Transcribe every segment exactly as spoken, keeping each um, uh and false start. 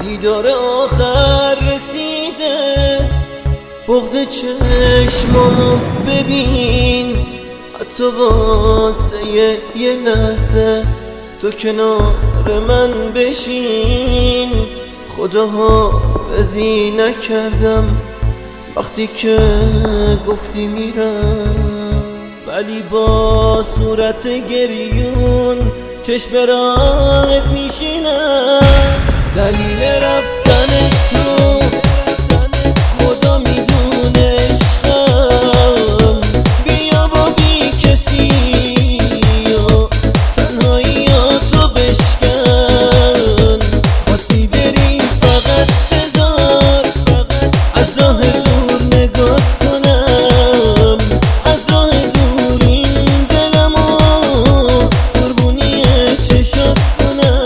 دیدار آخر رسیده، بغض چشمامو ببین، حتی واسه یه لحظه تو کنار من بشین. خدا حافظی نکردم وقتی که گفتی میرم، ولی با صورت گریون چشم راهت میشینم. دلیل رفتن تو خدا میدونه عشقم، بیا با بی کسی و تنهاییاتو بشکن. خواستی بری فقط بذار از راه دور نگات کنم، از راه دور این دلمو قربونی چشات کنم.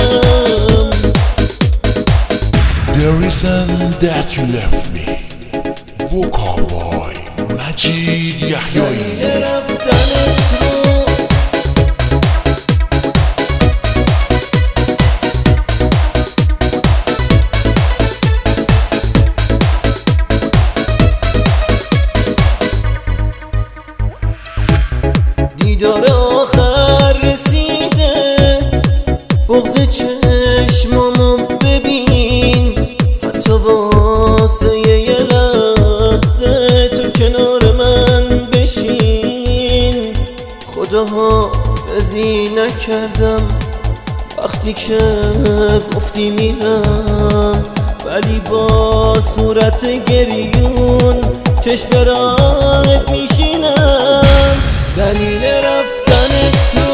The reason that you left me وکابای مجید یحیایی. دیدار آخر رسیده، بغض چشمامو ببین، حتی واسه یه لحظه تو کنار من بشین. خدا حافظی نکردم وقتی که گفتی میرم، ولی با صورت گریون چشم راهت میشینم. دلیل رفتن تو